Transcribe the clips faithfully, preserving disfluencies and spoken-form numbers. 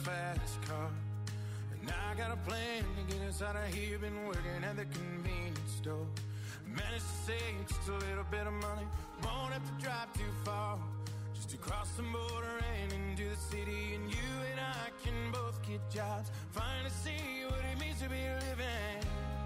fast car, and I got a plan to get us out of here. Been working at the convenience store. Managed to save just a little bit of money. Won't have to drive too far, just to cross the border and into the city. And you and I can both get jobs, finally see what it means to be living.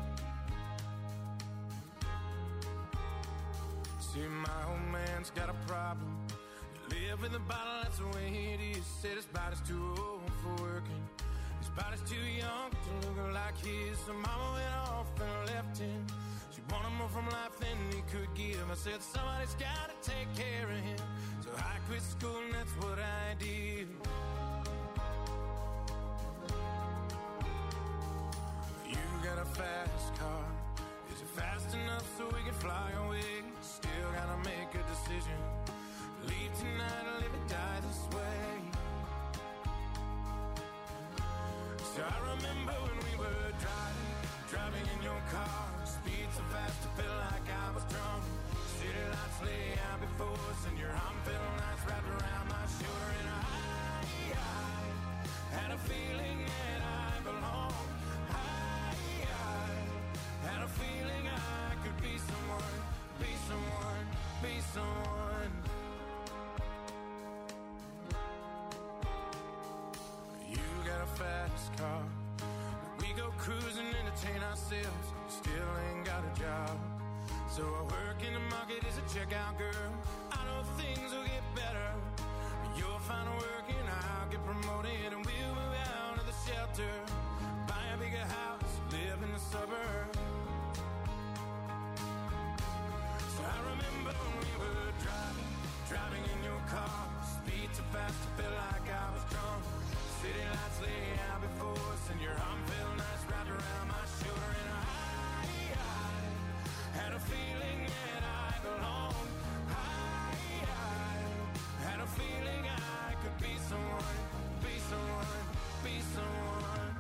See, my old man's got a problem. Live in the bottle, that's the way it is. Said his body's too old for working. His body's too young to look like his. So mama went off and left him. She wanted more from life than he could give. I said somebody's gotta take care of him. So I quit school and that's what I did. You got a fast car. Is it fast enough so we can fly away? Still gotta make a decision. Leave tonight or live or die this way. So I remember when we were driving, driving in your car. Speed so fast I felt like I was drunk. City lights lay out before us, and your arm felt nice wrapped around my shoulder. And I, I had a feeling that I belonged. I, I had a feeling I could be someone, be someone, be someone. Got a fast car. We go cruising, entertain ourselves. Still ain't got a job. So I work in the market as a checkout girl. I know things will get better. You'll find work and I'll get promoted, and we'll move out of the shelter, buy a bigger house, live in the suburbs. So I remember when we were driving, driving in your car. Speed so fast I felt like I was drunk. City lights lay out before us, and your arm felt nice wrapped around my shoulder. And I, I had a feeling that I belonged. I, I had a feeling I could be someone, be someone, be someone.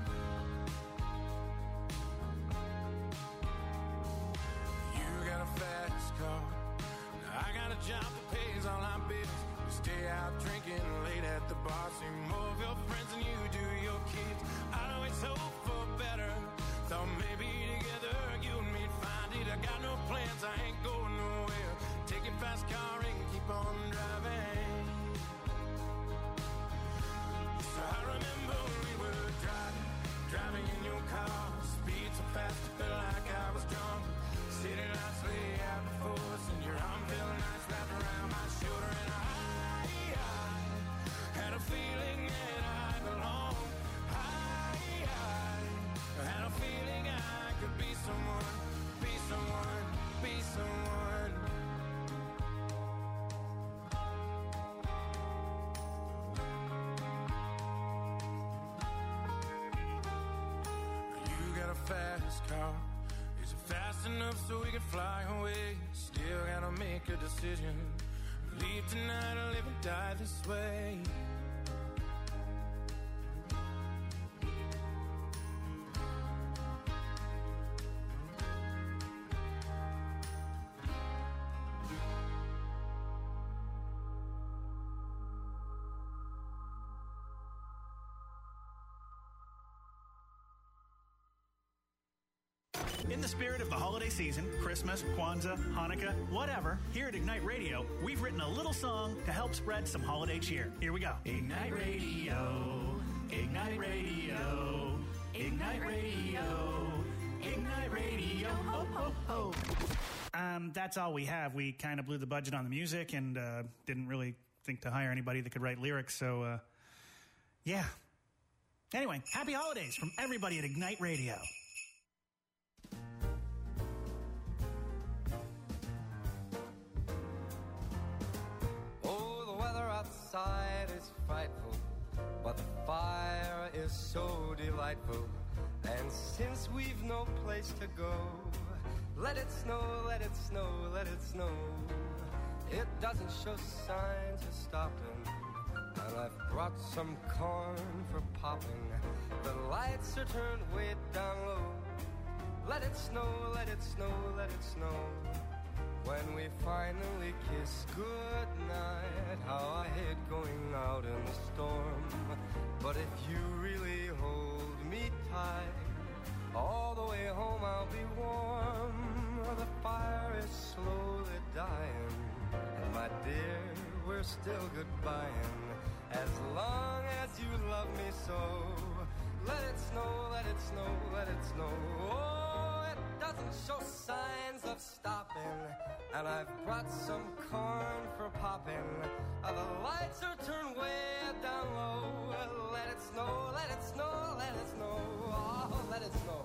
You got a fast car. Now I got a job that pays all our bills. Stay out drinking late at the bar. See more of your friends than you do your kids. I always hope for better. Thought maybe together you and me'd find it. I got no plans, I ain't going nowhere. Take your fast car and keep on driving. So I remember when we were driving, driving in your car. Speed so fast I felt like I was drunk. City lights lay out before us, and your arm felt nice wrapped around my shoulder. And I had a feeling that I belonged. I, I had a feeling I could be someone, be someone, be someone. You got a fast car. Is it fast enough so we can fly away? Still gotta make a decision. Leave tonight or live and die this way. In the spirit of the holiday season, Christmas, Kwanzaa, Hanukkah, whatever, here at Ignite Radio, we've written a little song to help spread some holiday cheer. Here we go. Ignite Radio, Ignite Radio, Ignite Radio, Ignite Radio, ho, ho, ho. Um, that's all we have. We kind of blew the budget on the music and uh, didn't really think to hire anybody that could write lyrics, so uh, yeah. Anyway, happy holidays from everybody at Ignite Radio. Outside is frightful, but the fire is so delightful. And since we've no place to go, let it snow, let it snow, let it snow. It doesn't show signs of stopping, and I've brought some corn for popping. The lights are turned way down low. Let it snow, let it snow, let it snow. When we finally kiss goodnight, how I hate going out in the storm. But if you really hold me tight, all the way home I'll be warm. The fire is slowly dying, and my dear, we're still goodbying. As long as you love me so, let it snow, let it snow, let it snow. Oh, it doesn't show signs of stopping, and I've brought some corn for popping. Uh, the lights are turned way down low. Let it snow, let it snow, let it snow. Oh, let it snow.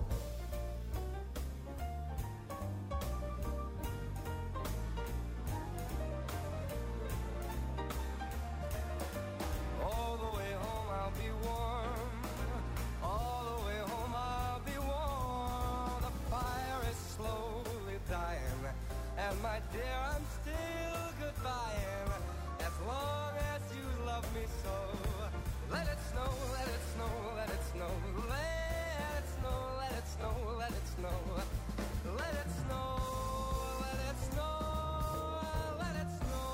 All the way home I'll be warm. All the way home I'll be warm. The fire is slowly dying, and my dear, I'm still goodbying. As long as you love me so, let it snow, let it snow, let it snow. Let it snow, let it snow, let it snow. Let it snow, let it snow, let it snow.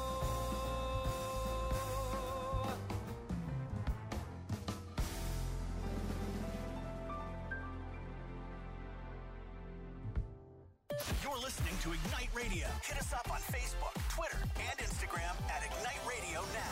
You're listening to Ignite Radio. Hit us up on Facebook, Twitter, and Instagram at Ignite Radio Now.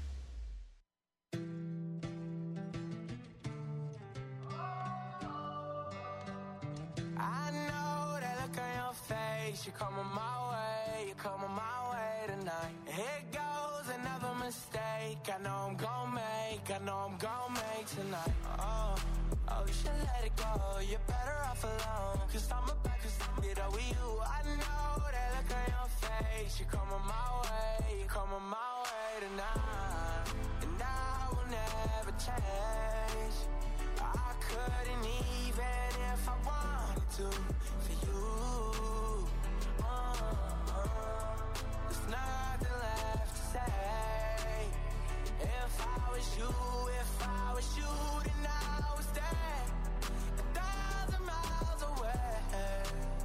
I know that look on your face. You're coming my way, you're coming my way tonight. Here goes another mistake. I know I'm gon' make, I know I'm gon' make tonight. Oh, oh, you should let it go. You're better off alone. Cause I'm about to get over you. I know that look on your face. You're coming my way, you're coming my way tonight. And I will never change. I couldn't even if I wanted to for you. Uh, uh, there's nothing left to say. If I was you, if I was you, then I was there, a thousand miles away.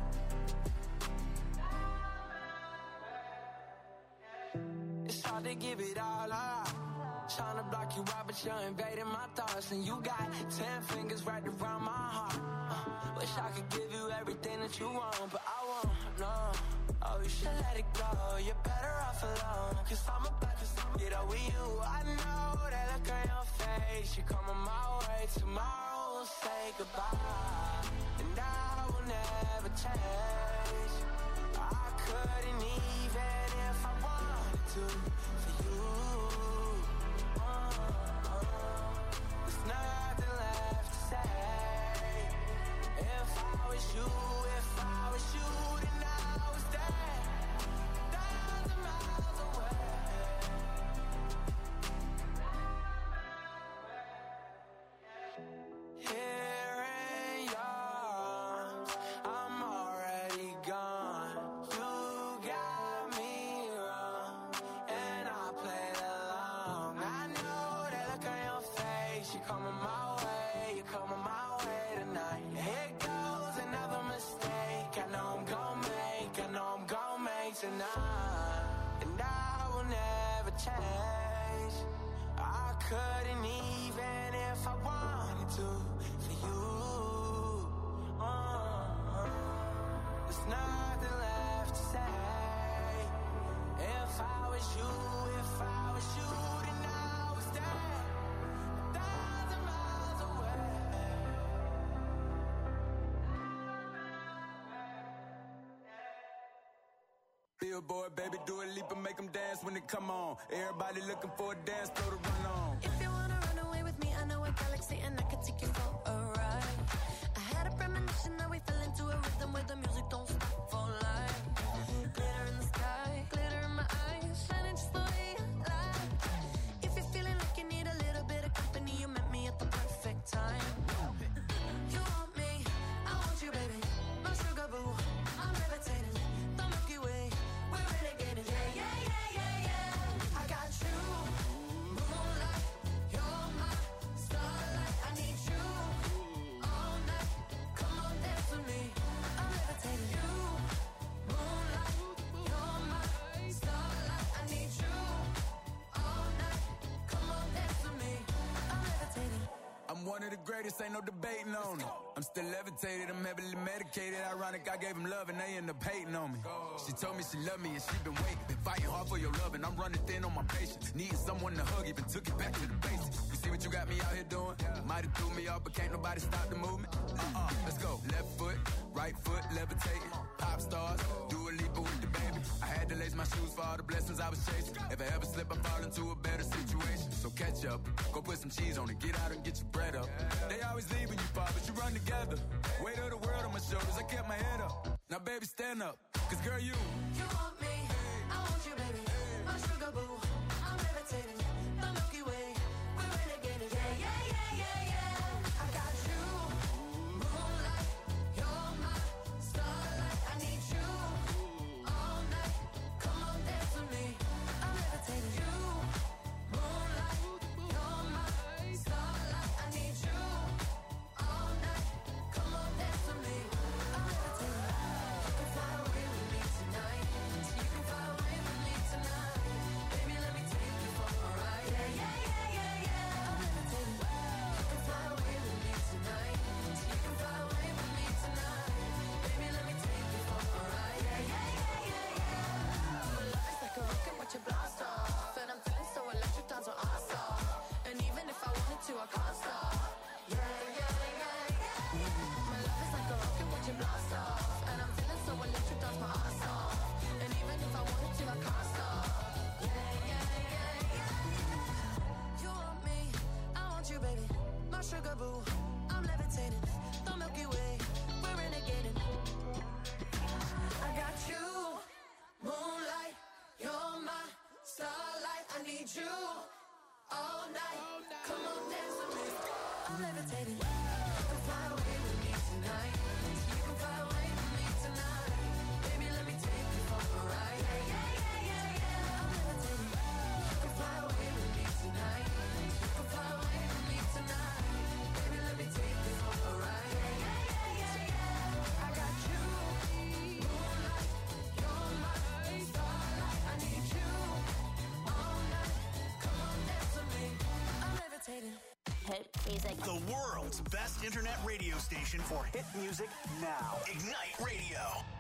It's hard to give it all up. Trying to block you out, but you're invading my thoughts. And you got ten fingers right around my heart. uh, Wish I could give you everything that you want, but I won't, no. Oh, you should let it go, you're better off alone. Cause I'm about to get over you. I know that look on your face. You're coming my way, tomorrow we'll say goodbye. And I will never change. I couldn't even if I wanted to for you. Nothing left to say. If I was you, if I was you, then I was there, a thousand miles away. Here in your arms, I'm already gone. You got me wrong, and I played along. I know that look on your face. You're coming my way, you're coming my way tonight. Here goes another mistake. I know I'm gon' make, I know I'm gon' make tonight. And I will never change. I couldn't even if I wanted to for you. Uh, there's nothing left to say. If I was you, if I was you, then I was there, a thousand miles away. Billboard, baby, do a leap and make them dance when they come on. Everybody looking for a dance floor to run on. If you wanna run away with me, I know a galaxy and I can take you for a ride. I had a premonition that we fell into a rhythm where the music don't stop for life. Glitter in the sky, glitter in my eyes, shining just the way I like. If you're feeling like you need a little bit of company, you met me at the perfect time. You want me, I want you, baby. My sugar boo, I'm levitating. The Milky Way, we're renegading. Yeah, yeah, yeah, yeah, yeah. I got you, moonlight. You're my starlight. I need you. I'm one of the greatest, ain't no debating on it. I'm still levitated, I'm heavily medicated. Ironic, I gave him love and they end up hating on me. She told me she loved me and she been waiting. Been fighting hard for your love and I'm running thin on my patience. Needing someone to hug, even took it back to the basics. You see what you got me out here doing? Might have threw me off, but can't nobody stop the movement. Uh-uh, let's go. Left foot, right foot, levitating. Pop stars, do a leap with the baby. I had to lace my shoes for all the blessings I was chasing. If I ever slip, I fall into a better situation. So catch up, go put some cheese on it, get out and get your bread up. They always leaving you far, but you run together. Weight of the world on my shoulders, I kept my head up. Now baby, stand up, cause girl, you You want me, I want you, baby. My sugar boo, I'm levitating. The Milky Way, we're renegading. Yeah, yeah, yeah, yeah, yeah. I got you, moonlight. You're my starlight. I need you all night. Come on, dance with me. I'm levitating. You, moonlight. You're my starlight. I need you all night. Come on, dance with me. I'm levitating. You can fly away with me tonight. You can fly away with me tonight. Baby, let me take you for a ride. Yeah, yeah, yeah, yeah, yeah. I'm levitating. You can fly away with me tonight. You can fly away with me tonight. Baby, let me take you for a ride. Yeah, yeah, yeah, yeah, yeah. My love is like a rocket, watch it blast off. And I'm feeling so electric, dance on our stop. And even if I wanted to, I can't stop. Yeah, yeah, yeah, yeah. My love is like a rocket, watch it blast off. And I'm feeling so electric, dance my ass off. And even if I wanted to, I can't stop. Yeah, yeah, yeah, yeah. You want me, I want you, baby. My sugar boo, I'm levitating. The Milky Way, we're renegading. I got you, moonlight. You're my starlight. I need you all night. Come on, dance with me. I'm levitating. You can fly away with me tonight. You can fly away with me tonight. Baby, let me take you for a ride. Yeah, yeah, yeah, yeah, yeah. I'm levitating. You can fly away with me tonight. You can fly away with me tonight. Baby, let me take you for a ride. Yeah, yeah, yeah, yeah, yeah. I got you, moonlight. You're my starlight. I need you all night. Come on, dance with me. I'm levitating. Hit music. The world's best internet radio station for hit music now. Ignite Radio.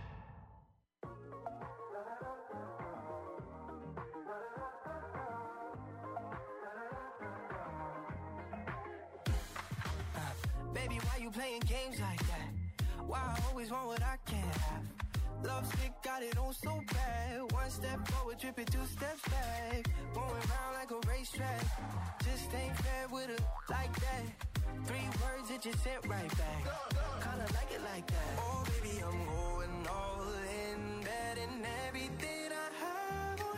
Baby, why you playing games like that? Why I always want what I can't have? Love stick got it on so bad. One step forward, tripping two steps back. Going round like a racetrack. Just ain't fair with her like that. Three words, it just sent right back. Kinda like it like that. Oh, baby, I'm going all in. Betting everything I have on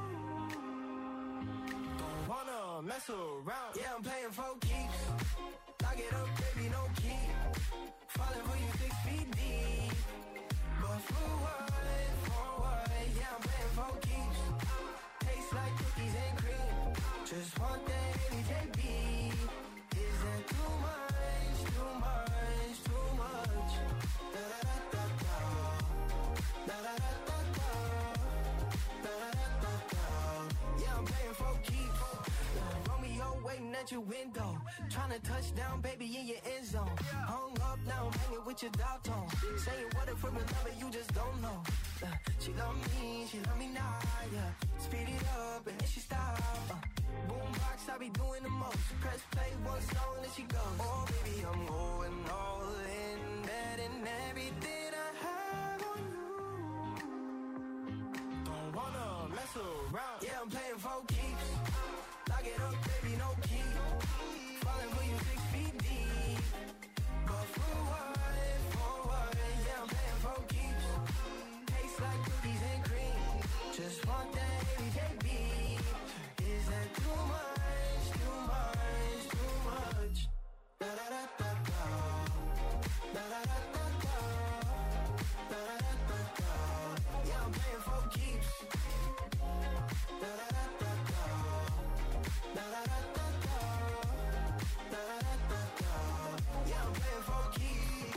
you. Don't wanna mess around. Yeah, I'm playing for keeps. Lock it up, baby, no key. Falling for you six feet deep. But for what, for what? Yeah, I'm playing for keeps. Tastes like cookies and cream. Just want that N J B. Is that too much, too much, too much? Da da da da da. Da da da da da. Da da da da da. Yeah, I'm playing for keeps. Romeo waiting at your window. Tryna touch down, baby, in your end zone. Hung up, now I'm hanging with your dial tone. Saying what if from a lover you just don't know. Uh, she love me, she love me now, yeah. Speed it up and then she stop. Uh, boombox, I be doing the most. Press play, one song, then she goes. Oh, baby, I'm going all in. Betting everything I have on you. Don't wanna mess around. Yeah, I'm playing for keeps. Lock it up, baby, no key. Falling for you six feet deep. But for what, for what? Yeah, I'm playing for keeps. Tastes like cookies and cream. Just want that N J B. Is that too much, too much, too much? Da da da da da. Da da da da da. Da da da da da. Yeah, I'm playing for keeps. Da da da da da. Da da da da da. Da da da da da. Yeah, I'm playing for keeps.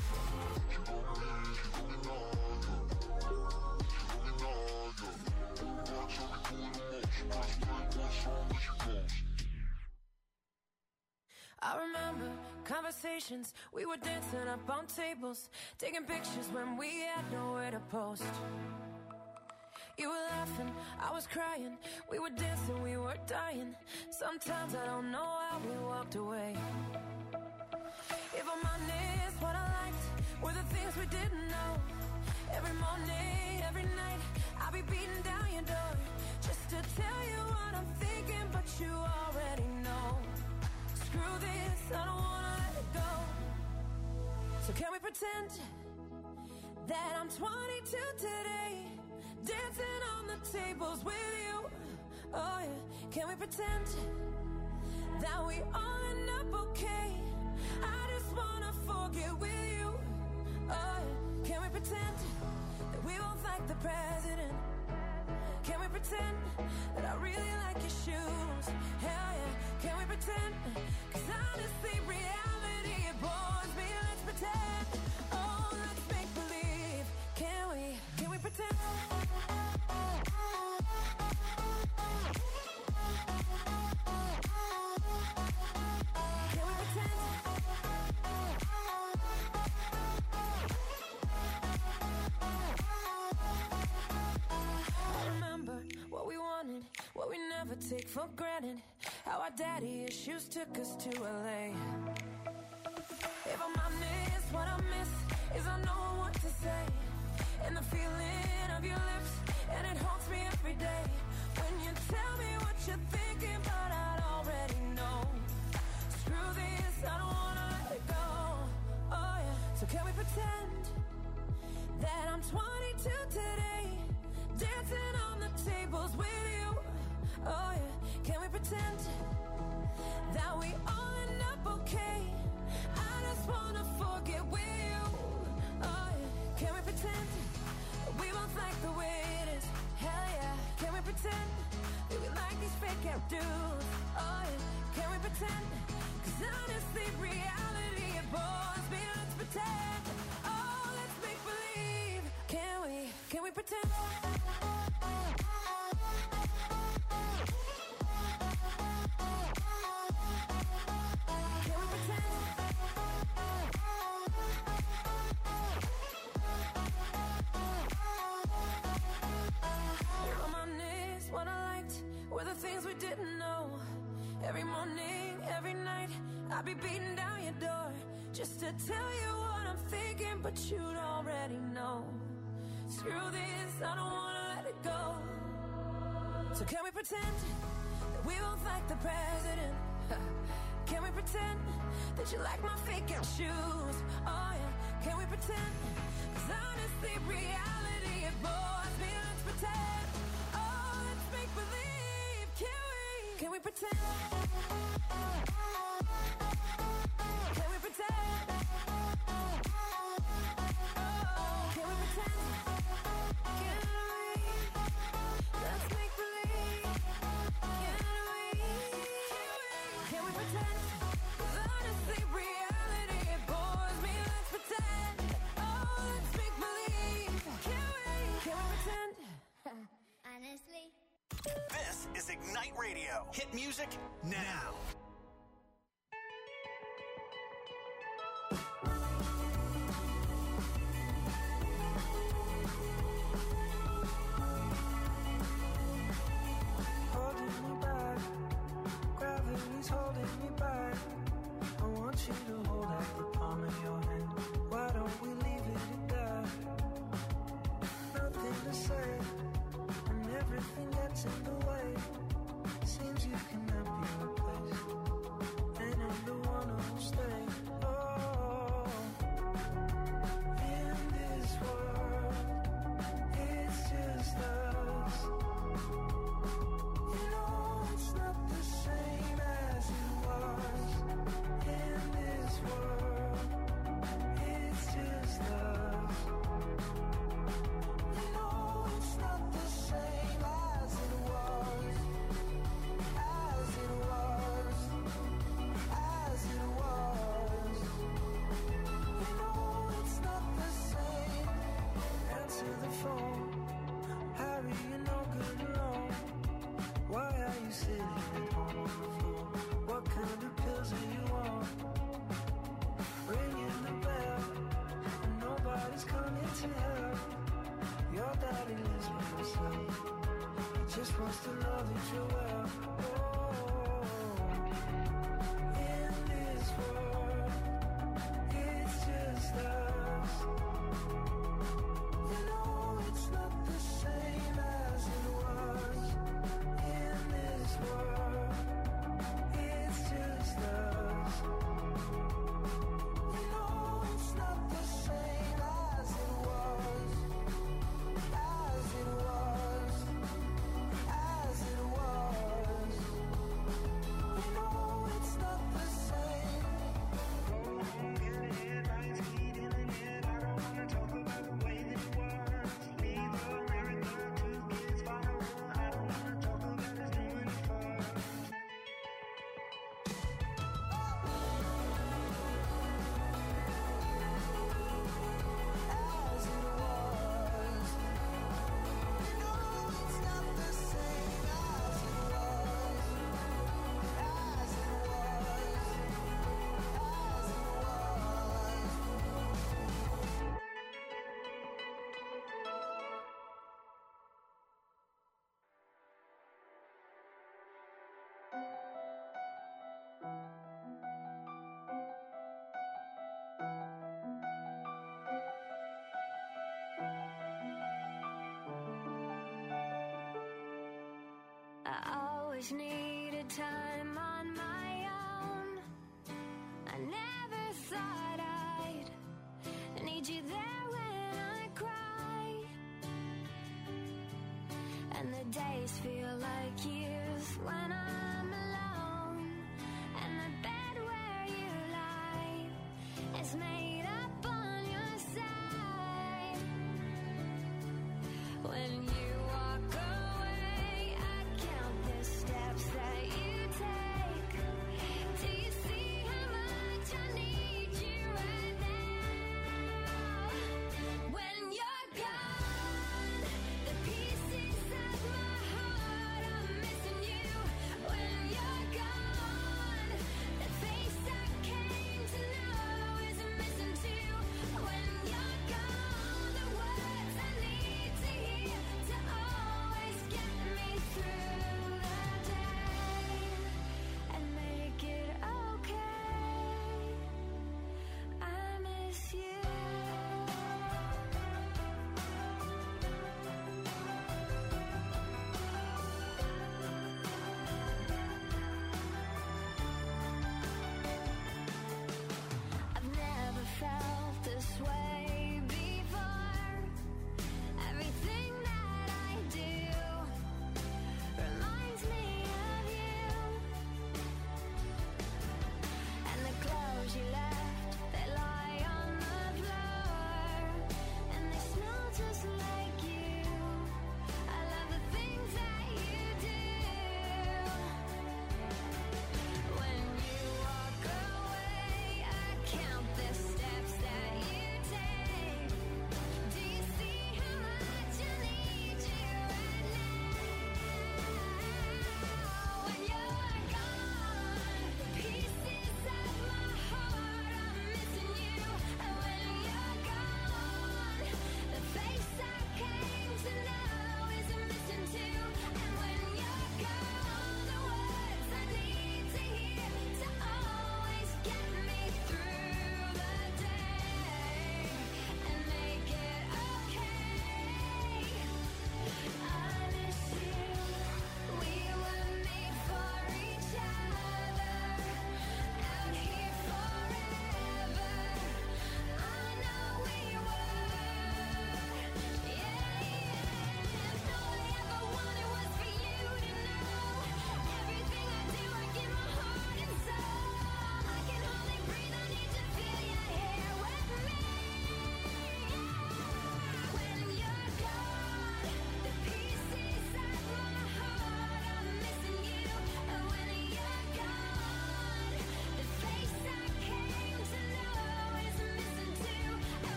I remember conversations. We were dancing up on tables, taking pictures when we had nowhere to post. You were laughing, I was crying. We were dancing, we were dying. Sometimes I don't know how we walked away. If I'm honest, what I liked were the things we didn't know. Every morning, every night, I'll be beating down your door just to tell you what I'm thinking, but you already know. Screw this, I don't wanna let it go. So can we pretend that I'm twenty-two today, dancing on the tables with you? Oh yeah, can we pretend that we all end up okay? I just wanna forget with you. Oh yeah, can we pretend that we both like the president? Can we pretend that I really like your shoes? Hell yeah, can we pretend? Cause honestly, reality, it bores me. Let's pretend. Oh, let's make believe. Can we, can we pretend? Can we pretend? I remember what we wanted, what we never take for granted. How our daddy issues took us to L A. If I'm honest, what I miss is I know what to say. And the feeling of your lips, and it haunts me every day. When you tell me what you're thinking, but I already know. Screw this, I don't wanna let it go. Oh yeah, so can we pretend that I'm twenty-two today, dancing on the tables with you? Oh yeah, can we pretend that we all end up okay? I just wanna forget with you. Oh yeah, can we pretend that we both like the way it is? Hell yeah, can we pretend that we like these fake out dudes? Oh yeah, can we pretend? Cause honestly, reality, it bores me. Let's pretend. Oh, let's make believe. Can we, can we pretend? Things we didn't know. Every morning, every night, I'll be beating down your door just to tell you what I'm thinking, but you'd already know. Screw this, I don't wanna let it go. So can we pretend that we both like the president? Can we pretend that you like my fake out shoes? Oh yeah, can we pretend? Cause honestly, reality, it bores me. Let's pretend. Oh, let's make believe. Can we pretend? Can we pretend? Can we pretend? Can we? Let's make believe. Can we? Can we pretend? 'Cause honestly, reality, it bores me. Let's pretend. Oh, let's make believe. Can we? Can we pretend? Honestly. This is Ignite Radio. Hit music now. Holding me back, gravity's holding me back. I want you to hold out the palm of your hand. Why don't we leave it at that? Nothing to say. Everything gets in the way. Seems you cannot be replaced, and I'm the one who'll stay. Oh, in this world, it's just us. You know it's not the same as it was. In this world, it's just us. You know it's not the same as it was, as just wants to know that you're well. Oh, in this world, it's just us. You know it's not the same as it was. In this world, it's just us. You know it's not the same as it was. As it was. As it was. You know it's not the same. Go home, get it, lights heating in it. I don't wanna talk about the way that it was. Leave America, two kids follow. I don't wanna talk about us doing it first. As it was. You know it's not the same as it was. As it was. As it was. I always needed time on my own. I never thought I'd need you there when I cry. And the days feel like years when I'm alone. And the bed where you lie is made up on your side. When you walk away, I count the steps that you take. Do you see how much I need you right now? When you're gone, the pieces of my heart are missing you. When you're gone, the face I came to know is missing too. When you're gone, the words I need to hear.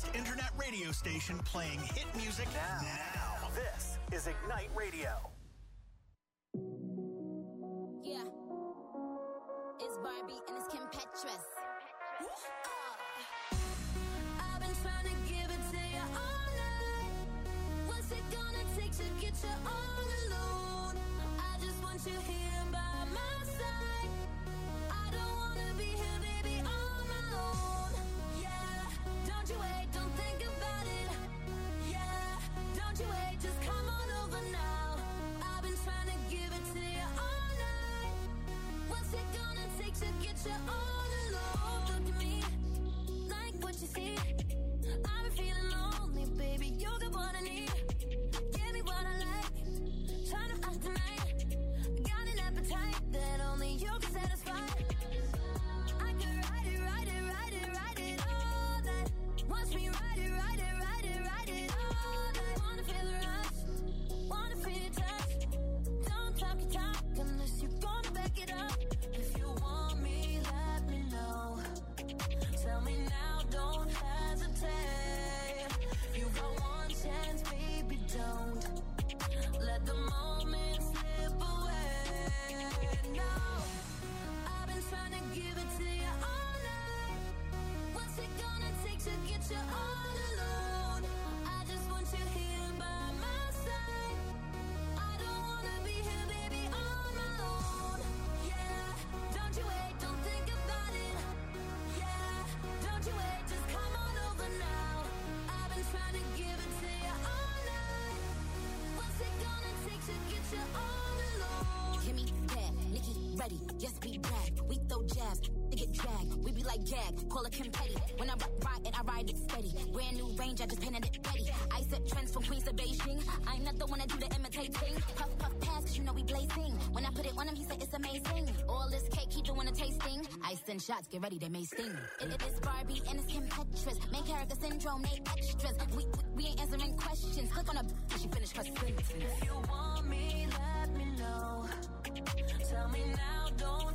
internet radio station playing hit music now. now. This is Ignite Radio. Yeah. It's Barbie and it's Kim Petras. I've been trying to give it to you all night. What's it gonna take to get you all alone? I just want you here by my side. I don't wanna be here, baby, on my own. Yeah, don't you wait, don't think about it. Yeah, don't you wait, just come on over now. I've been trying to give it to you all night. What's it gonna take to get you all alone? Look at me, like what you see. I've been feeling lonely, baby, you got what I need. Give me what I like, trying to act tonight. Got an appetite that only you can satisfy. I could ride it, ride it, ride it, ride it all that. Watch me ride it, ride it, ride it, ride it all that. Wanna feel the rush, wanna feel your touch. Don't talk your talk unless you're gonna back it up. If you want me, let me know. Tell me now, don't hesitate. You got one chance, baby, don't let the moment slip away. No, I've been trying to give it to you all night. What's it gonna take to get you all alone? I just want you here by my side. I don't wanna be here, baby, on my own. Yeah, don't you wait, don't think about it. Yeah, don't you wait, just come on over now. I've been trying to give it to you all night. What's it gonna take to get you all alone? Kimmy, bad, Nikki, ready, yes, we brag. We throw jabs, they get dragged. We be like gag, call it Kim Petty. When I rock, ride it, I ride it steady. Brand new range, I just painted it ready. I set trends from Queens to Beijing. I'm not the one that do the imitating. Puff, puff, pass, cause you know we blazing. When I put it on him, he said it's amazing. All this cake, he doing a tasting. I send shots, get ready, they may sting. It, it is Barbie and it's Kim Petras. Main character syndrome, they extras. We, we, we ain't answering questions. Click on her, she finished her sentence. If you want me, let me know. Tell me now, don't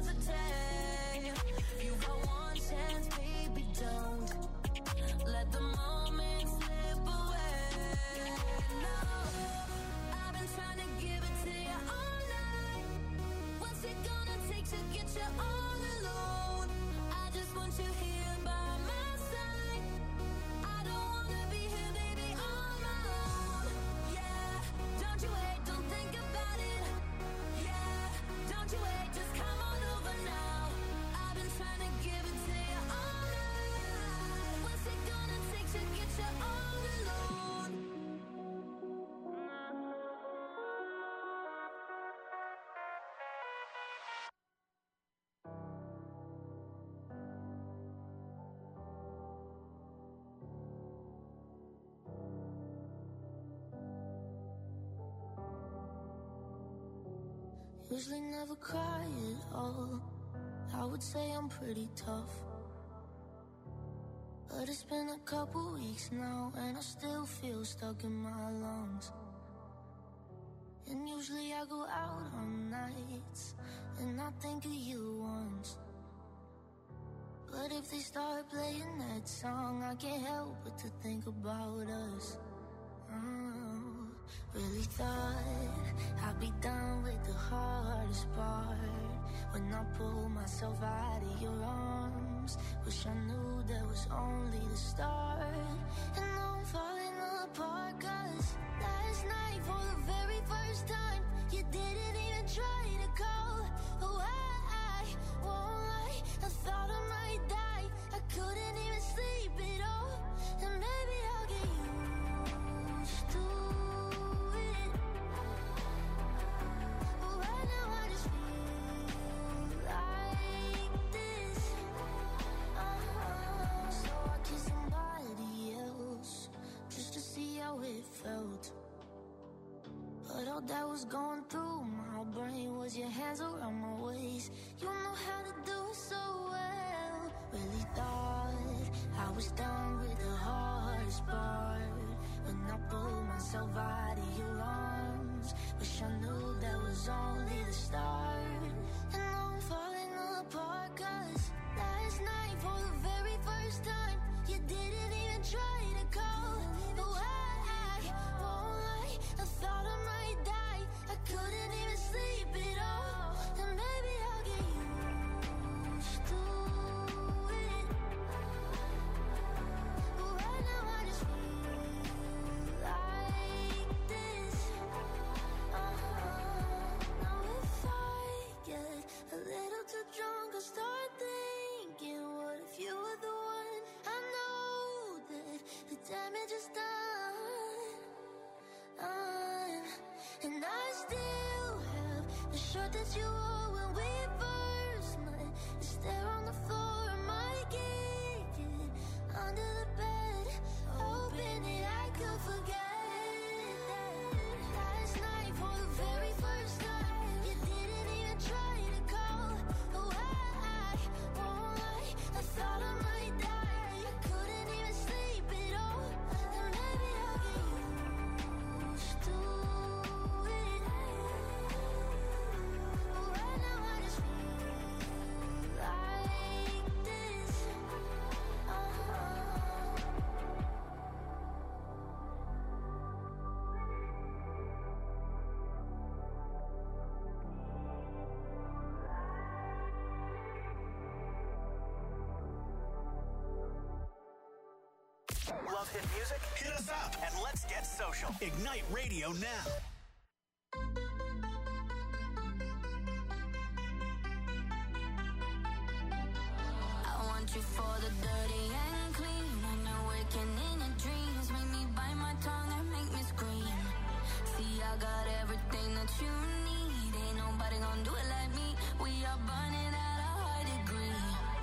hesitate. You got one chance, baby, don't let the moment slip away. No, I've been trying to give it to you all night. What's it gonna take to get you all alone? I just want you here by my side. I don't wanna be here, baby, on my own. Yeah, don't you wait, don't think about it. Yeah, don't you wait, just come on over now. I've been trying to give it to you all night. What's it gonna take to get you all alone? Usually never cry at all. I would say I'm pretty tough, but it's been a couple weeks now and I still feel stuck in my lungs. And usually I go out on nights and I think of you once, but if they start playing that song, I can't help but to think about us. Oh, really thought I'd be done with the hardest part when I pulled myself out of your arms. Wish I knew that was only the start. And now I'm falling apart, cause last night for the very first time you didn't even try to call. Oh, I, I won't lie, I thought I might die. I couldn't even sleep at all. And maybe I'll get used to it, but right now I just feel like this. Uh-huh. So I kissed somebody else just to see how it felt, but all that was going through my brain was your hands around my waist. You know how to do it so well. Really thought I was done with the hardest part when I pulled myself out of your arms. Wish I knew that was only the start. And now I'm falling apart, cause last night for the very first time you didn't even try that you wore when we first met. Is there on the floor of my kitchen, under the bed, hoping that I could forget. Last night for the very first time, you didn't even try to call. Oh, I won't lie, I thought I might die. I couldn't even sleep at all, and maybe I'll get used to it. But right now I just feel like this. Uh-huh. Love hit music? Hit us up and let's get social. Ignite Radio now. I want you for the dirty and clean. When you're waking in your dreams, make me bite my tongue and make me scream. See, I got everything that you need. Ain't nobody gonna do it like me. We are burning at a high degree.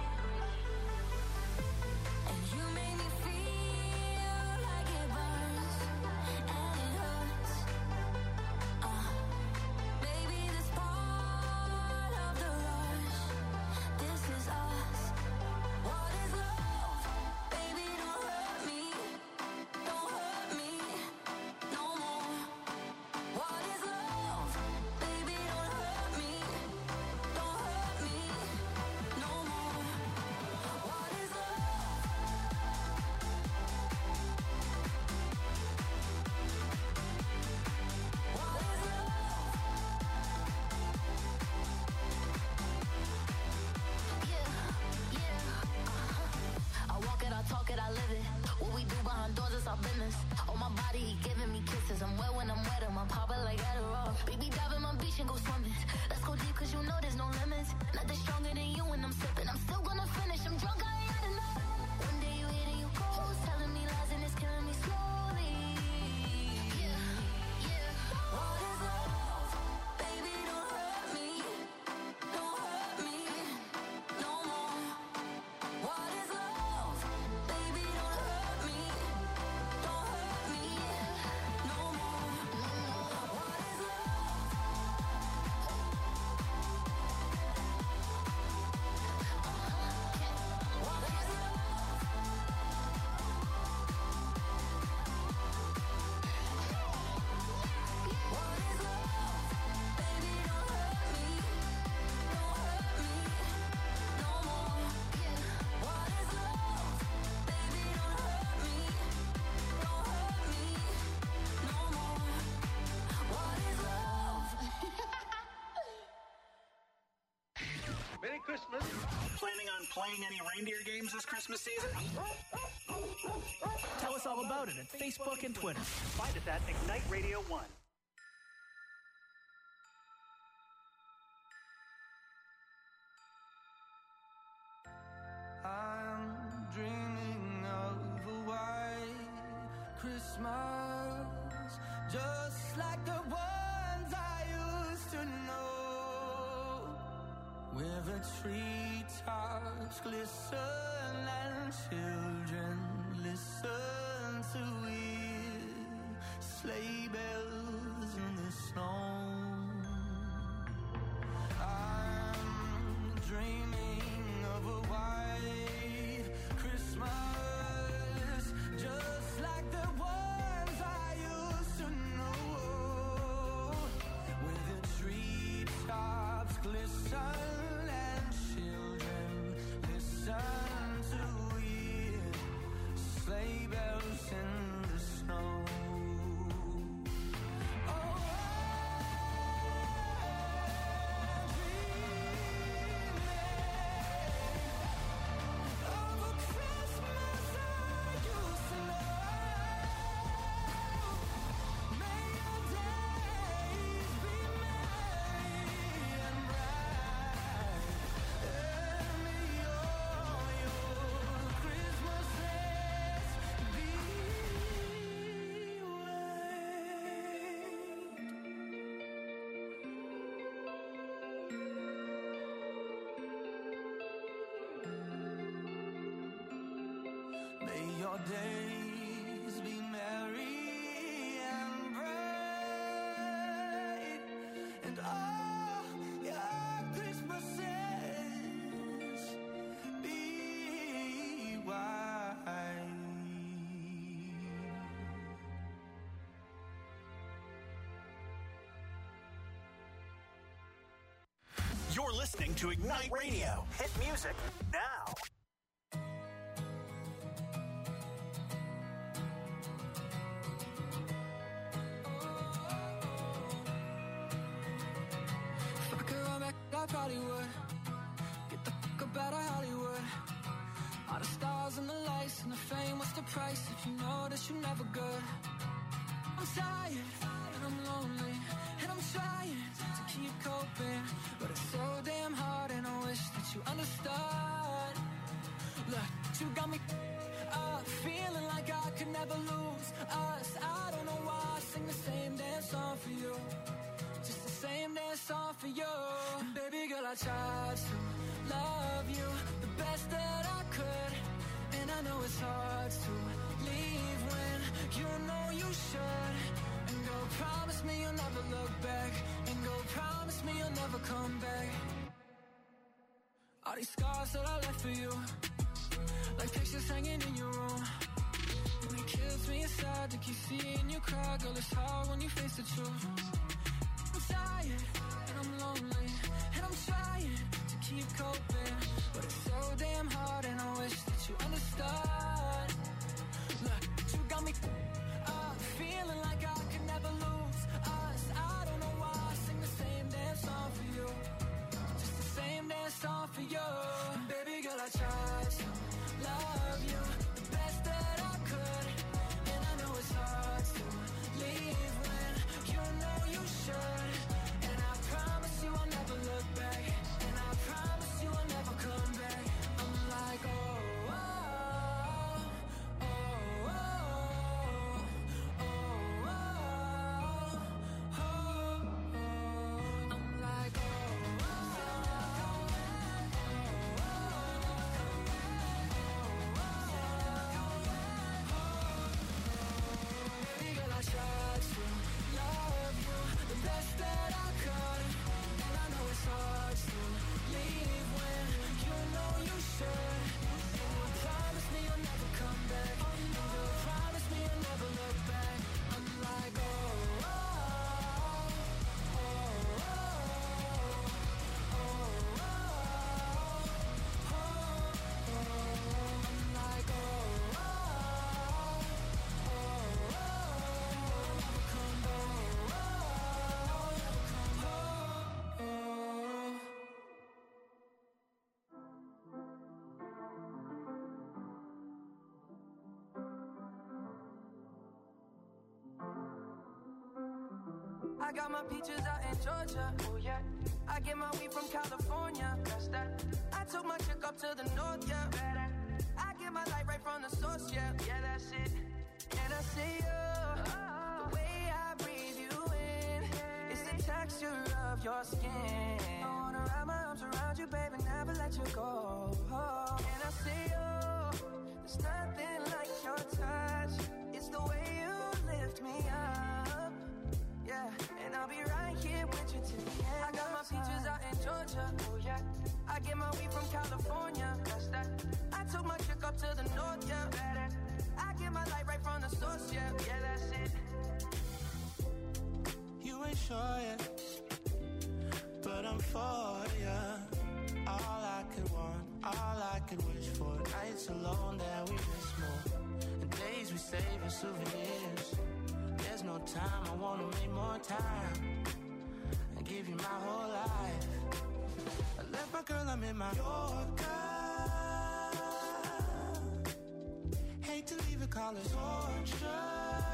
And you make me feel like it burns and it hurts. Uh, baby, this part of the rush. This is us. What is love? Baby, don't hurt me. Don't hurt me no more. What is love? Baby, don't hurt me. Don't hurt me no more. What is love? What is love? Yeah, yeah, uh-huh. I walk it, I talk it, I live it. What we do behind doors is our business. On my body, he giving me kisses. I'm wet when I'm wet, I'm popping like Adderall. Baby, dive in my beach and go swimming. Let's go deep, cause you know there's no limits. Nothing stronger than you when I'm sipping. I'm still gonna finish, I'm drunk, I ain't had enough. One day you hit and you cold, telling me lies and it's killing me slowly. Yeah, yeah. What is love? Baby, don't hurt me. Don't hurt me no more. What is love? Baby, don't hurt me. Don't hurt me no more. What is love? What is love? What is love? Baby, don't hurt me. Don't hurt me no more. What is love? Baby, don't hurt me. Don't hurt me no more. What is love? Merry Christmas. Planning on playing any reindeer games this Christmas season? Tell us all about it at Facebook and Twitter. Find us at Ignite Radio one. I'm dreaming of a white Christmas, just like the ones I used to know, where the treetops glisten and children listen to hear sleigh bells in the snow. I'm dreaming of a white Christmas, just like the ones I used to know, where the treetops glisten and children listen to hear sleigh bells in the snow. Oh, I'm dreaming listening to Ignite Radio. Hit music now. If I could run back, I probably would. Get the fuck up out of Hollywood. All the stars and the lights and the fame, what's the price if you know that you're never good? I'm tired and I'm lonely and I'm trying to keep coping, but it's so damn hard and I wish that you understood. Look, you got me up, feeling like I could never lose us. I don't know why I sing the same damn song for you, just the same damn song for you. And baby girl, I tried to love you the best that I could, and I know it's hard to leave when you know you should. And go promise me you'll never look back, and go promise me you'll never come back. All these scars that I left for you, like pictures hanging in your room, and it kills me inside to keep seeing you cry. Girl, it's hard when you face the truth. I'm tired and I'm lonely and I'm trying to keep coping, but it's so damn hard and I wish that you understood. Look, you got me up, feeling like I could never lose us. I don't know why I sing the same damn song for you, just the same damn song for you. And baby girl, I tried to love you the best that I could, and I know it's hard to leave when you know you should. And I promise you I'll never look back, and I promise you I'll never come back. I'm like, oh, oh, oh, oh, oh, oh, oh, oh. I'm like, oh, baby girl, I tried to love you the best that I could, and I know it's hard to leave when you know you should. And you promise me you'll never come back, and you promise me you'll never look back. I'm like, oh, oh, oh, oh, oh, oh, oh, oh. I'm like, oh, oh, oh, oh, never come back, oh, never come back, oh. I got my peaches out in Georgia, oh yeah. I get my weed from California, that's that. I took my chick up to the north, yeah. I get my light right from the source, yeah. Yeah, that's it. And I see you, the way I breathe you in, it's the texture of your skin. I wanna wrap my arms around you, baby, never let you go. And I see you, there's nothing like your touch. It's the way you lift me up, yeah. And I'll be right here with you till the end. I got my peaches out in Georgia, oh yeah. I get my weed from California, that's that. I took my chick up to the north, yeah. I get my light right from the source, yeah. Yeah, that's it. You ain't sure yet, but I'm for ya. All I could want, all I could wish for. Nights alone that we miss more, and days we save as souvenirs. There's no time, I wanna make more time and give you my whole life. I left my girl, I'm in my Yorker. Hate to leave it, call it torture.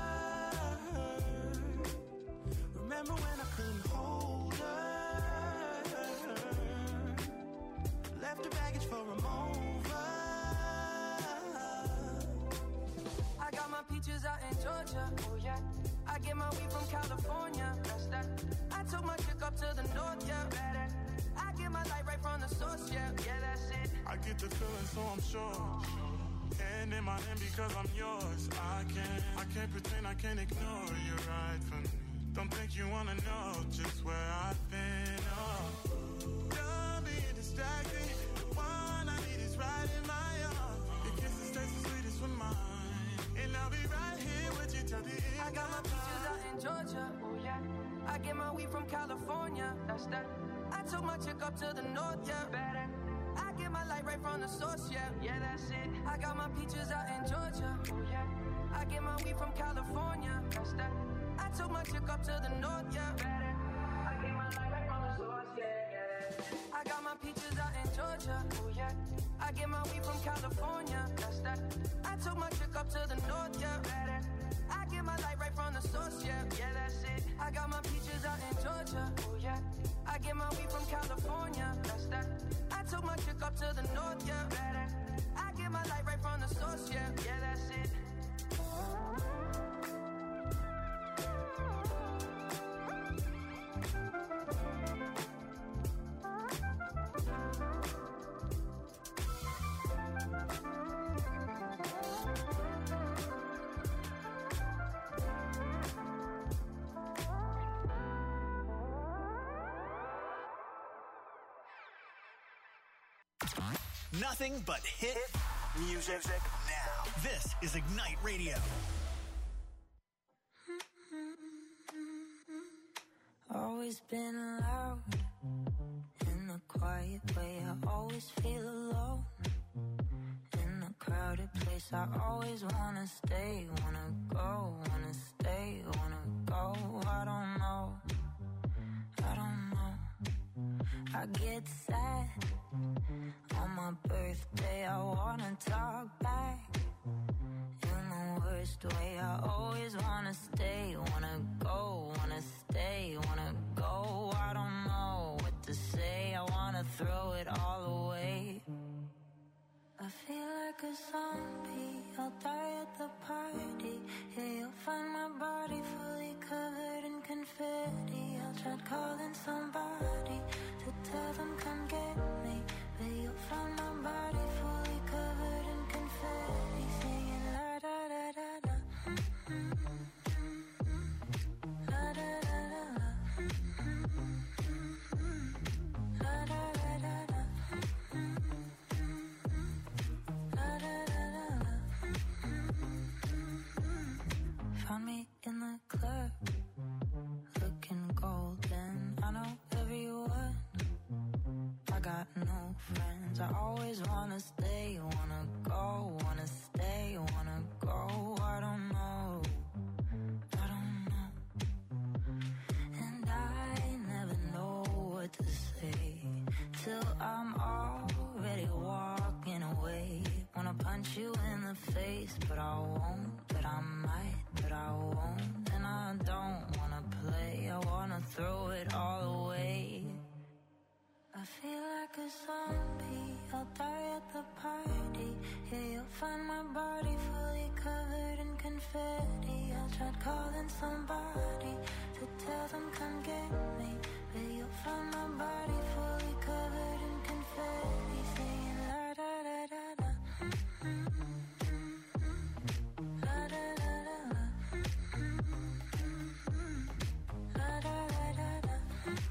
Remember when I couldn't hold her? Left her baggage for a mover. I got my peaches out in Georgia, oh yeah. I get my weed from California, that's that. I took my chick up to the north, yeah. I get my light right from the source, yeah. Yeah, that's it. I get the feeling, so I'm sure. And in my hand because I'm yours. I can't, I can't pretend, I can't ignore you right from me. Don't think you wanna know just where I've been. Oh, don't be distracted. The one I need is right in my arms. Your kisses taste the sweetest with mine, and I'll be right here with you till the end. I got my peaches out in Georgia, oh yeah. I get my weed from California, that's that. I took my chick up to the north, yeah. Better. I get my light right from the source, yeah. Yeah, that's it. I got my peaches out in Georgia. Oh, yeah. I get my weed from California. That's that. I took my chick up to the north, yeah. Better. I get my light right from the source, yeah. yeah. I got my peaches out in Georgia. Oh, yeah. I get my weed from California. That's that. I took my chick up to the north, yeah. Better. I get my light right from the source, yeah. Yeah, that's it. I got my peaches out in Georgia. Oh, yeah. I get my weed from California. That's that. I took my chick up to the north, yeah. Better. I get my light right from the source, yeah. Yeah, that's it. Nothing but hit music now. This is Ignite Radio. Always been loud in a quiet way. I always feel alone in a crowded place. I always wanna stay, wanna go, wanna stay, wanna go. I don't know, I don't know. I get sad on my birthday. I wanna talk back in the worst way. I always wanna stay, wanna go, wanna stay, wanna go. I don't know what to say. I wanna throw it all away. I feel like a zombie. I'll die at the party. Yeah, you'll find my body fully covered in confetti. I'll try calling somebody to tell them come get me, but you'll find my body fully covered in confetti, singing la da da da da. La da da da da. La da da da da. La da da da da. Found me in the club, looking golden. I know everyone. I got no friends. I always wanna stay, wanna go, wanna stay, wanna go. I don't know, I don't know. And I never know what to say till I'm already walking away. Wanna punch you in the face, but I won't, but I might, but I won't. And I don't wanna play, I wanna throw it all away. I feel like a zombie, I'll die at the party. Yeah, you'll find my body fully covered in confetti. I tried calling somebody to tell them come get me, but you'll find my body fully covered in confetti, singing la da da da da. La da da da da. La da da da da.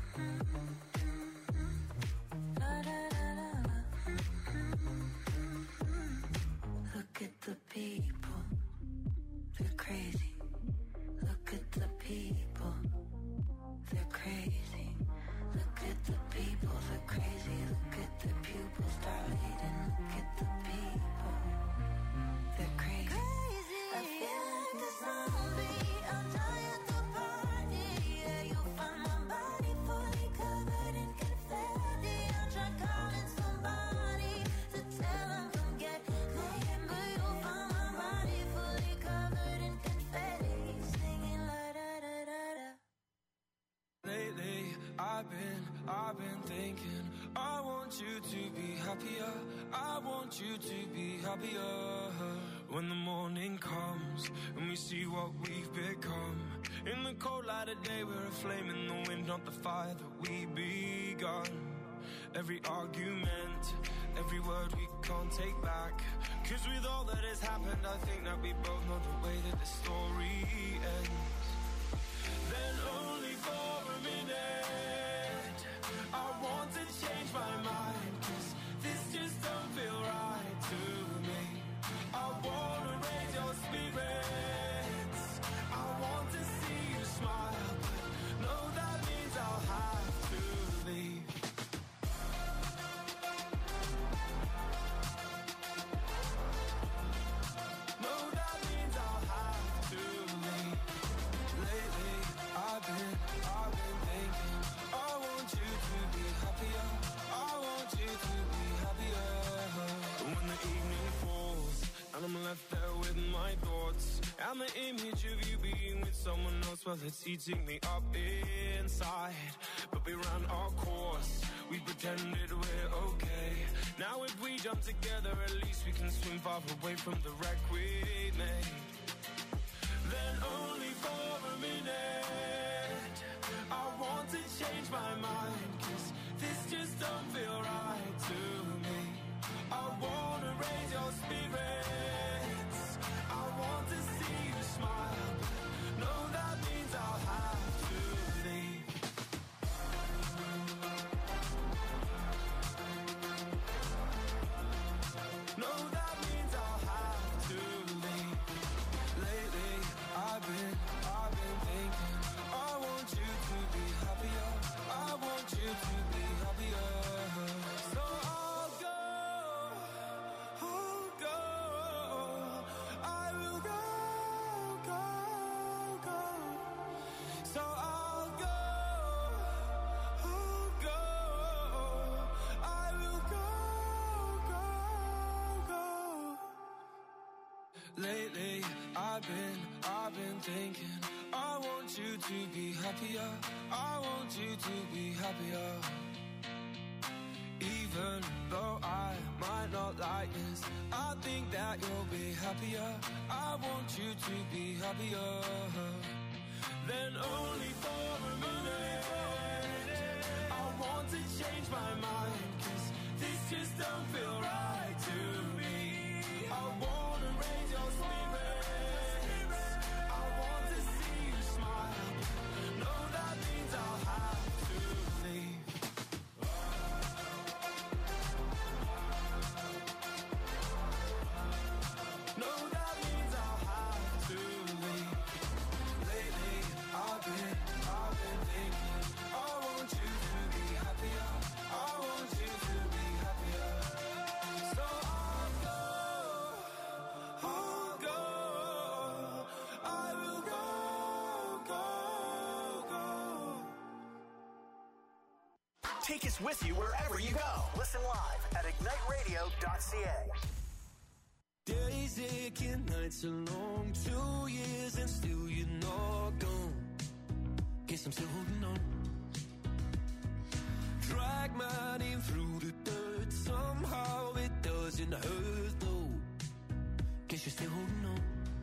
Look at the people, they're crazy. Look at the people, they're crazy. Look at the people, they're crazy. Look at the pupils dilating. Look at the people, they're crazy. I feel like a zombie. I'll die at the party. Yeah, you'll find my body fully covered in confetti. I'll try calling somebody to tell them come get me, but you'll find my body fully covered in confetti, singing la da da da da. Lately, I've been, I've been thinking, I want you to be happier. I want you to be happier. When the morning comes and we see what we've become, in the cold light of day we're a flame in the wind, not the fire that we begun. Every argument, every word we can't take back, 'cause with all that has happened I think that we both know the way that the story ends. Then only for a minute I want to change my mind, 'cause this just don't feel right to me. I wanna raise your spirits, I want to see you smile, but no, that means I'll have to leave. I'm the image of you being with someone else while it's eating me up inside. But we ran our course, we pretended we're okay. Now if we jump together, at least we can swim far away from the wreck we made. Then only for a minute, I want to change my mind, 'cause this just don't feel right to me. I wanna raise your spirits, I want to see you smile. No, that means I'll have to leave. No, that means I'll have to leave. Lately, I've been, I've been thinking, I want you to be happier, I want you to be happier. So I'll go, I'll go, I will go, go, go. So I'll go, I'll go, I will go, go, go. Lately, I've been, I've been thinking, I want you to be happier, I want you to be happier. Even though I might not like this, I think that you'll be happier, I want you to be happier. Then only for a minute, I want to change my mind, 'cause this just don't feel right to me. I wanna raise your spirits, I want to see you smile. No, that means I'll have to leave. No, that means I'll have to leave. Lately, I've been, I've been thinking, I want you to be happier, I want you to be happier. So I'll go, I'll go, I will go, go, go. Take us with you wherever you go. Listen live at ignite radio dot c a. Days aching, nights are long, two years and still you're not gone. Guess I'm still holding on. Drag my name through the dirt, somehow it doesn't hurt though. Guess you're still holding on.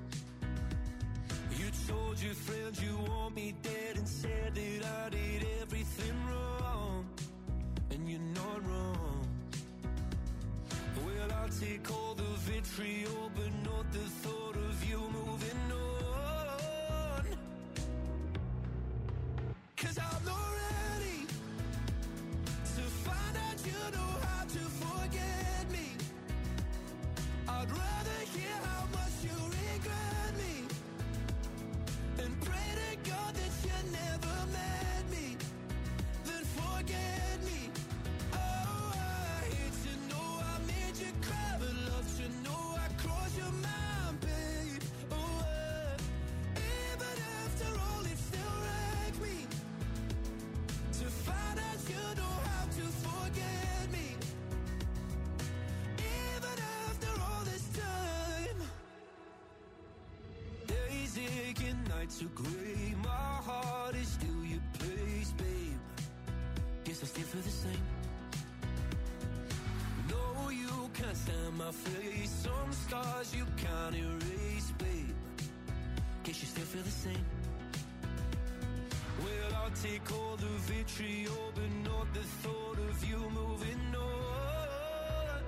You told your friends you want me dead and said that I did everything wrong, and you're not wrong. Well, I'll take all the vitriol, but not the thought of you moving on. 'Cause I'm not ready to find out you know how to forget me. I'd rather hear how much you regret me and pray to God that you never met me, then forget me. Oh, I hate to know I made you cry, but love to know I crossed your mind, babe. Oh, uh, even after all, it still wrecked me to find out you know how to forget me. Even after all this time, days aching, nights are gray, my heart is still your place, babe. Guess I still feel the same. No, you can't stand my face, some scars you can't erase, babe. Guess you still feel the same. Well, I'll take all the vitriol, but not the thought of you moving on.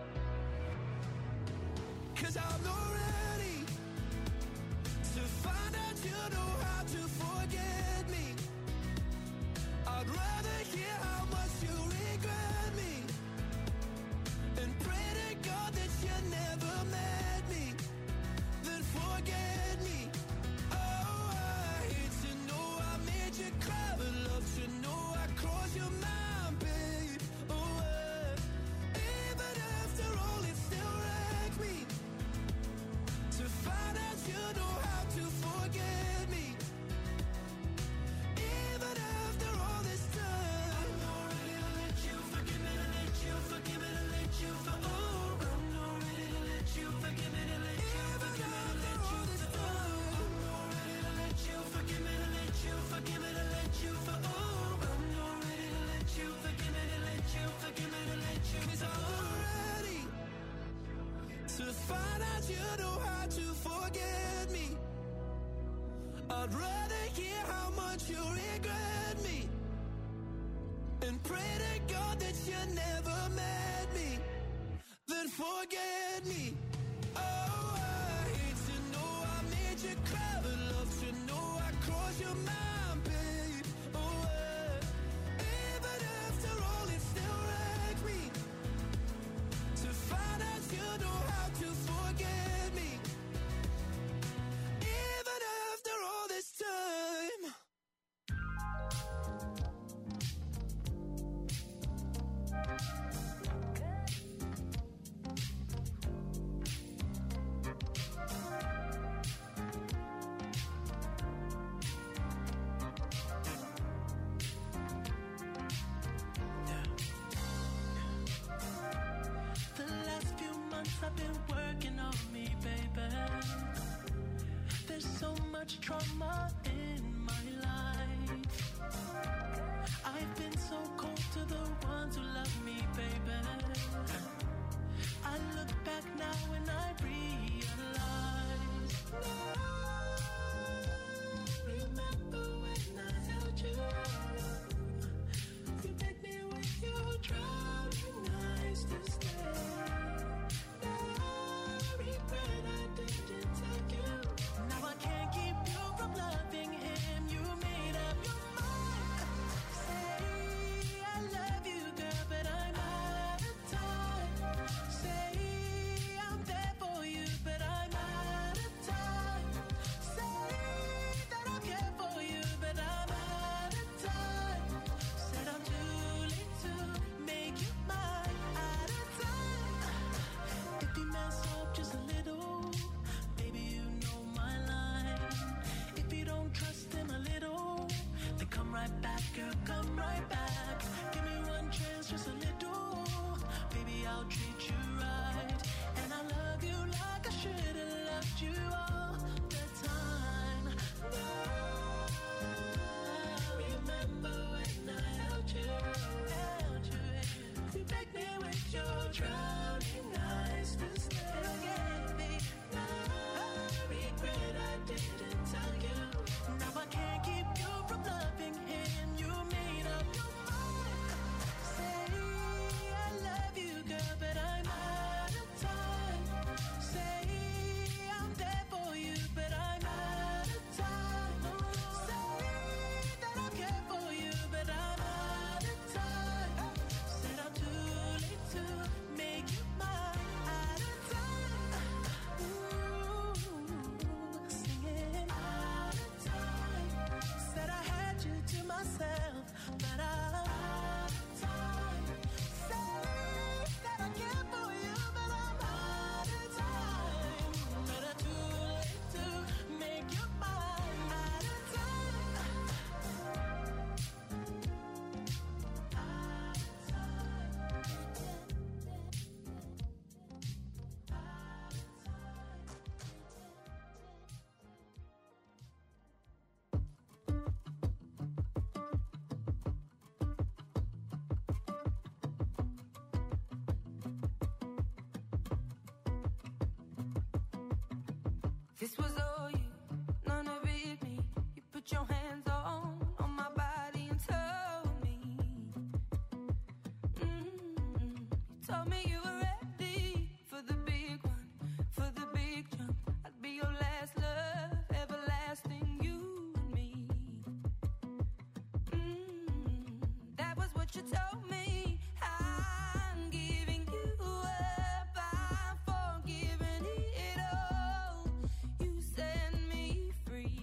'Cause I'm not ready to find out you know how to forget me. I'd rather hear how much you regret me and pray to God that you never met me, then forget me. Oh, I hate to know I made you cry, but love to know I crossed your mind, babe. Oh, uh, even after all, it still wrecked me to find out you know how to forget me. Even after all this time, I'm not ready to let you forgive me, to let you forgive me, to let you for oh, I'm not ready to let you forgive me, to let you forgive me, to let you for oh. find out you know how to forget me. I'd rather hear how much you regret me and pray to God that you never met me than forget me. Oh, I hate to know I made you cry, but love to know I crossed your mind, babe. Oh, uh, even after all, it still wrecks me to find out you know how to forget me, even after all this time. I've been working on me, baby. There's so much trauma in my life. I've been so cold to the ones who love me, baby. I look back now and I realize. Remember when I held you? You begged me with your drowning eyes to stay. Right back, girl, come right back. Give me one chance, just a little. Baby, I'll treat you right. And I love you like I should have loved you all the time. I remember when I held you, held you. You begged me with your drowning eyes to stay. Forget me. I regret I didn't tell you. Now I can't keep you from loving him. You made up your mind. Say I love you, girl, but I'm out of time. Say I'm there for you, but I'm out of time. Say that I care for you, but I'm out of time. Said I'm too late to make you mine. Out of time. Ooh, singing out of time. Said I had you to myself, but I'm out of time. Say that I care for you, but I'm out of time. But I'm too late to make you mine. Out of time. Out of time. This was all you, none of it me. You put your hands on, on my body and told me. Mm-hmm. You told me you were ready for the big one, for the big jump. I'd be your last love, everlasting, you and me. Mm-hmm. That was what you told me. I'm giving you up, I'm forgiving it all. You set me free.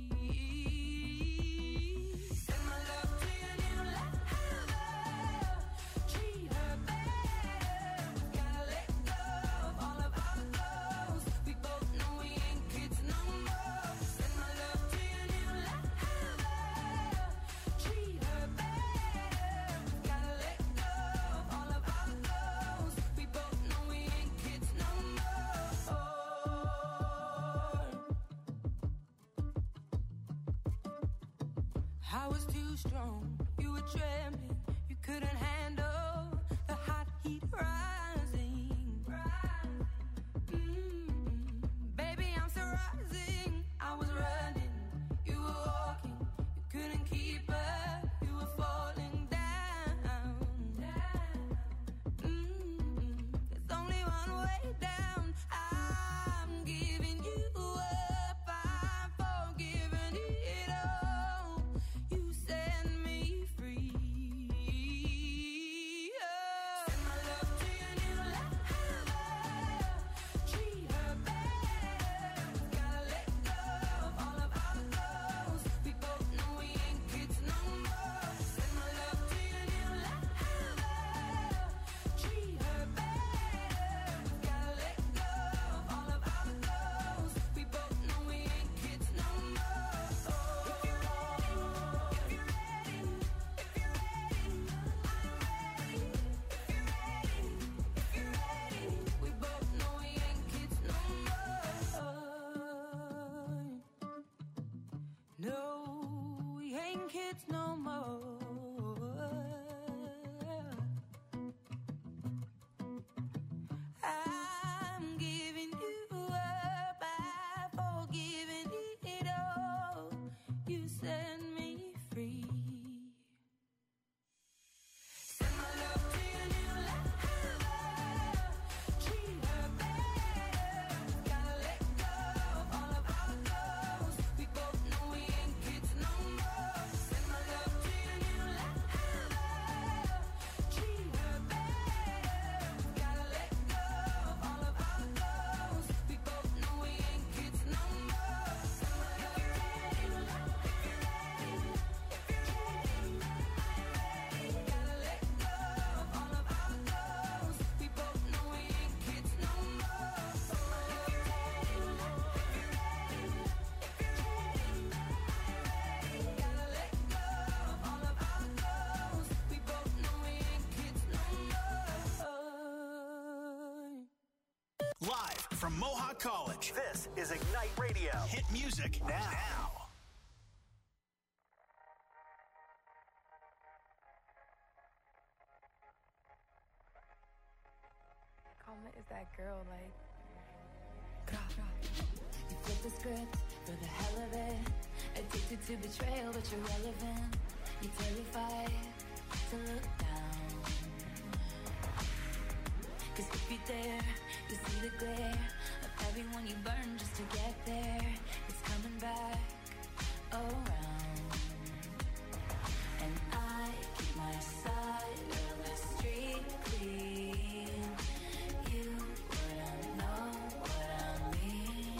Send my love to your new lover. Treat her better. Gotta let go of all of our goals. We both know we ain't kids no more. Send my love to your new lover. Treat her better. Gotta let go of all of our goals. We both know we ain't kids no more. I was too strong, you were trembling, you couldn't handle the hot heat rising. Mm. No, we ain't kids no more. I'm giving you up, I've forgiven it all. You set me free. Send my love to your new lover. Treat her better. Gotta let go of all of our goals. We both know we ain't kids no more. Send my love to your new lover. Treat her better. Gotta let go of all of our goals. We both know we ain't kids no more. Send my love to your new lover. If you're ready, if you're ready, gotta let go of all of our goals. We both know we ain't kids no more. If you're ready, if you're ready, if you're ready, gotta let go of all of our goals. We both know we ain't kids no more. Live from Mohawk College, this is Ignite Radio. Hit music now. Karma is that girl, like. You flip the script for the hell of it. Addicted to betrayal, but you're relevant. You're terrified to look down. Cause if you dare, you see the glare of everyone you burn just to get